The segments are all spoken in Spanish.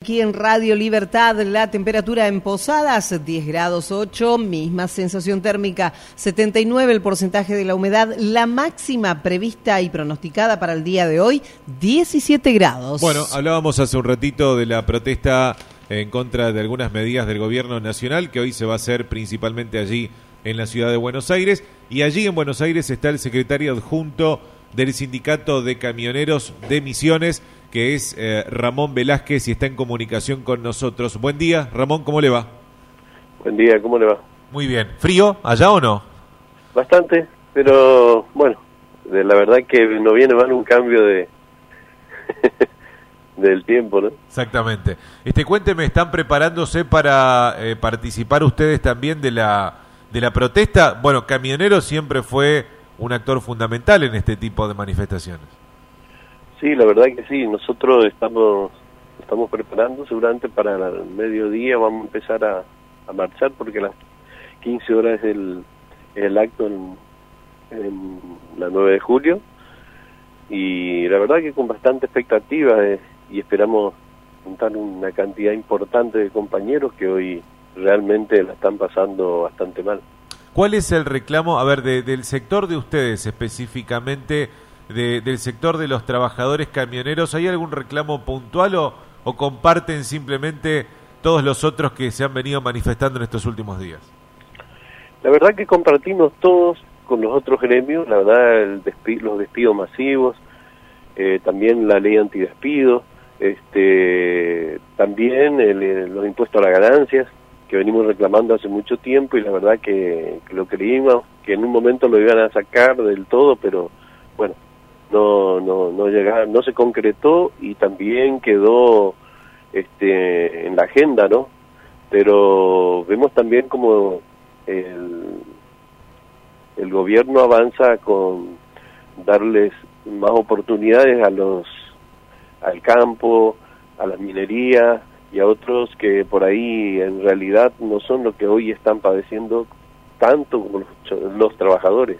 aquí en Radio Libertad. La temperatura en Posadas, 10 grados 8, misma sensación térmica, 79 el porcentaje de la humedad, la máxima prevista y pronosticada para el día de hoy, 17 grados. Bueno, hablábamos hace un ratito de la protesta en contra de algunas medidas del gobierno nacional, que hoy se va a hacer principalmente allí en la ciudad de Buenos Aires, y allí en Buenos Aires está el secretario adjunto del Sindicato de Camioneros de Misiones, que es Ramón Velázquez, y está en comunicación con nosotros. Buen día, Ramón, ¿cómo le va? Buen día, ¿cómo le va? Muy bien. ¿Frío allá o no? Bastante, pero bueno, la verdad que no viene mal un cambio de del tiempo, ¿no? Exactamente. Cuénteme, ¿están preparándose para participar ustedes también de la protesta? Bueno, Camioneros siempre fue un actor fundamental en este tipo de manifestaciones. Sí, la verdad que sí. Nosotros estamos preparando seguramente para el mediodía. Vamos a empezar a marchar porque a las 15 horas es el acto en la 9 de julio. Y la verdad que con bastante expectativa y esperamos juntar una cantidad importante de compañeros que hoy realmente la están pasando bastante mal. ¿Cuál es el reclamo, del sector de ustedes específicamente, del sector de los trabajadores camioneros? ¿Hay algún reclamo puntual o comparten simplemente todos los otros que se han venido manifestando en estos últimos días? La verdad que compartimos todos con los otros gremios, la verdad los despidos masivos, también la ley antidespido, también los impuestos a las ganancias, que venimos reclamando hace mucho tiempo, y la verdad que lo creímos que en un momento lo iban a sacar del todo, pero bueno, no se concretó y también quedó en la agenda, ¿no? Pero vemos también como el gobierno avanza con darles más oportunidades al campo, a las minerías y a otros que por ahí en realidad no son lo que hoy están padeciendo tanto como los trabajadores.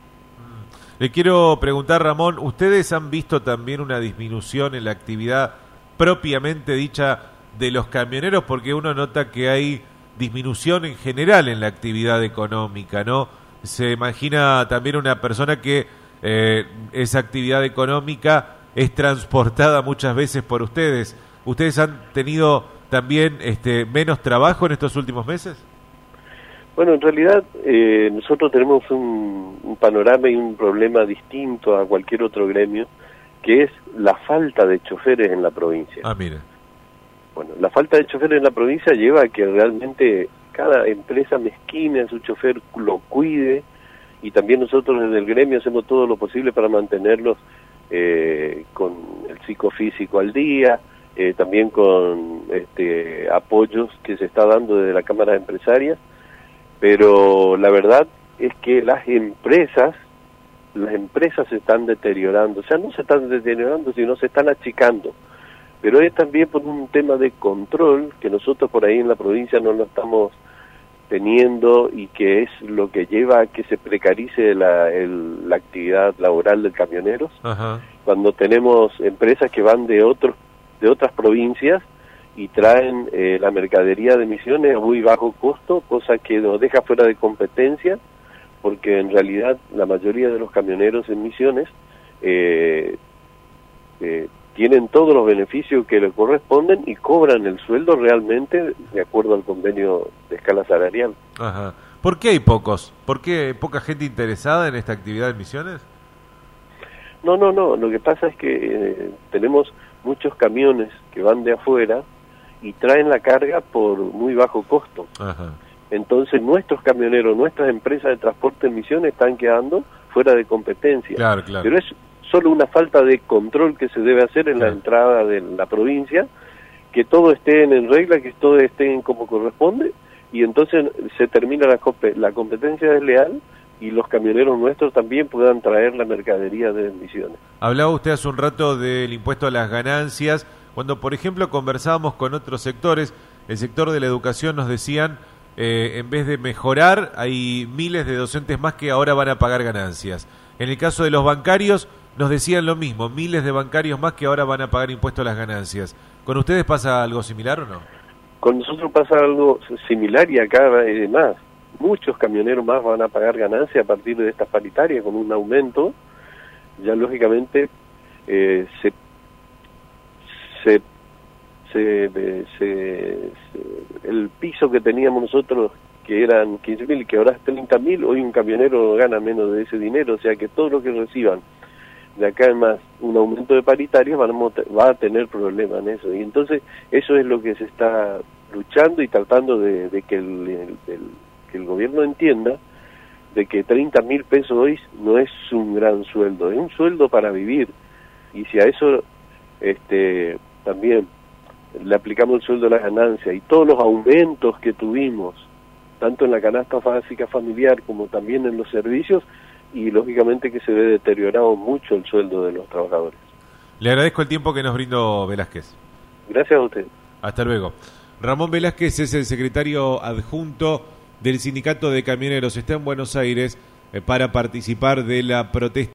Le quiero preguntar, Ramón, ¿ustedes han visto también una disminución en la actividad propiamente dicha de los camioneros? Porque uno nota que hay disminución en general en la actividad económica, ¿no? Se imagina también una persona que esa actividad económica es transportada muchas veces por ustedes. ¿Ustedes han tenido también menos trabajo en estos últimos meses? Bueno, en realidad nosotros tenemos un panorama y un problema distinto a cualquier otro gremio, que es la falta de choferes en la provincia. Ah, mire. Bueno, la falta de choferes en la provincia lleva a que realmente cada empresa mezquine a su chofer, lo cuide, y también nosotros en el gremio hacemos todo lo posible para mantenerlos con el psicofísico al día, también con apoyos que se está dando desde la Cámara Empresaria, pero la verdad es que las empresas se están deteriorando, o sea, no se están deteriorando, sino se están achicando, pero es también por un tema de control que nosotros por ahí en la provincia no lo estamos teniendo, y que es lo que lleva a que se precarice la actividad laboral de camioneros. Ajá. Cuando tenemos empresas que van de otras provincias y traen la mercadería de Misiones a muy bajo costo, cosa que nos deja fuera de competencia, porque en realidad la mayoría de los camioneros en Misiones tienen todos los beneficios que les corresponden y cobran el sueldo realmente de acuerdo al convenio de escala salarial. Ajá. ¿Por qué hay pocos? ¿Por qué hay poca gente interesada en esta actividad en Misiones? No, lo que pasa es que tenemos muchos camiones que van de afuera y traen la carga por muy bajo costo. Ajá. Entonces nuestros camioneros, nuestras empresas de transporte en Misiones están quedando fuera de competencia. Claro. Pero es solo una falta de control que se debe hacer en la entrada de la provincia, que todo esté en regla, que todo esté como corresponde, y entonces se termina la competencia desleal y los camioneros nuestros también puedan traer la mercadería de Misiones. Hablaba usted hace un rato del impuesto a las ganancias. Cuando, por ejemplo, conversábamos con otros sectores, el sector de la educación nos decían, en vez de mejorar, hay miles de docentes más que ahora van a pagar ganancias. En el caso de los bancarios, nos decían lo mismo, miles de bancarios más que ahora van a pagar impuesto a las ganancias. ¿Con ustedes pasa algo similar o no? Con nosotros pasa algo similar y acá además muchos camioneros más van a pagar ganancia a partir de estas paritarias con un aumento. Ya lógicamente el piso que teníamos nosotros, que eran 15.000 y que ahora es 30.000, hoy un camionero gana menos de ese dinero, o sea que todos los que reciban de acá en más un aumento de paritarias va a tener problemas en eso. Y entonces eso es lo que se está luchando y tratando de que el gobierno entienda de que 30.000 pesos hoy no es un gran sueldo, es un sueldo para vivir. Y si a eso también le aplicamos el sueldo de la ganancia y todos los aumentos que tuvimos, tanto en la canasta básica familiar como también en los servicios, y lógicamente que se ve deteriorado mucho el sueldo de los trabajadores. Le agradezco el tiempo que nos brindó Velázquez. Gracias a usted. Hasta luego. Ramón Velázquez es el secretario adjunto del Sindicato de Camioneros. Está en Buenos Aires para participar de la protesta.